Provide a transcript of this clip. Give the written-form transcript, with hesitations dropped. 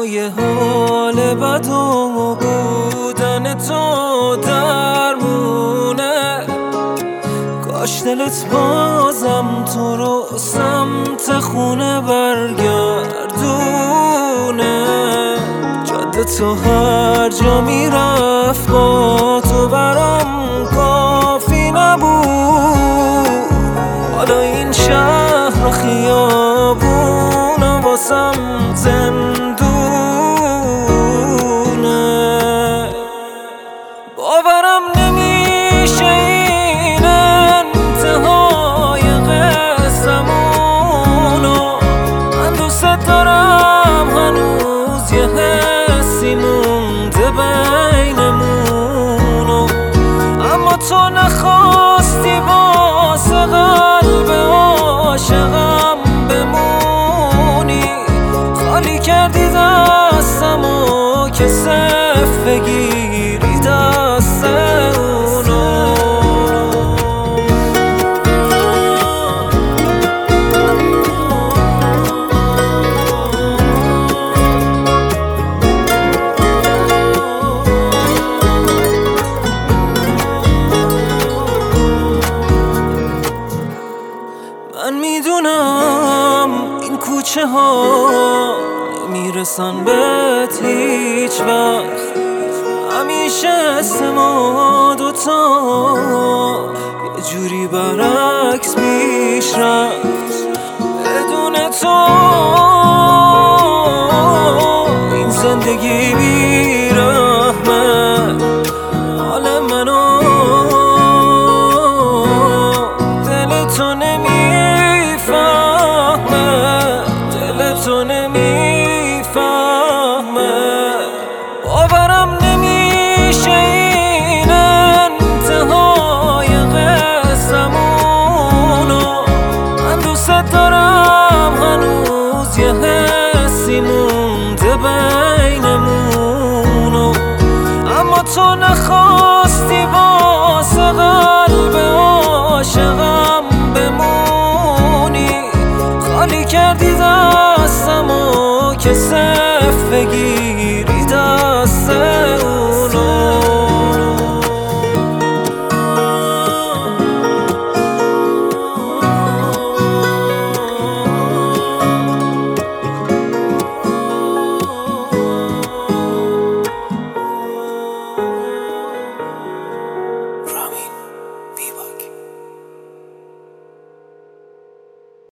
یه حال بد و بودن تو درمونه. کاش دلت بازم تو رو سمت خونه برگردونه. جاده تو هر جا میرفت با تو برام کافی نبود. حالا این شهر و خیابون و واسم زندونه. باورم نمیشه این انتهای قصه‌مونو. من دوست دارم هنوز یه حسی مونده بینمونو. اما تو نخواستی واسه قلب عاشقم بمونی. خالی کردی دستمو که صف بگیری دست اونو. من میدونم این کوچه ها نمیرسن بهت هیچ وقت. همیشه اسم ما دوتا یه جوری برعکس پیش رفت. بدون تو این زندگی بیرحمه. حال منو دل تو نمیفهمه. دل تو نمیفهمه. باورم نمیشه این انتهای قصه‌مونو. من دوست دارم هنوز یه حسی مونده بینمونو. اما تو نخواستی واسه قلب عاشقم بمونی. خالی کردی دستمو که صف بگیری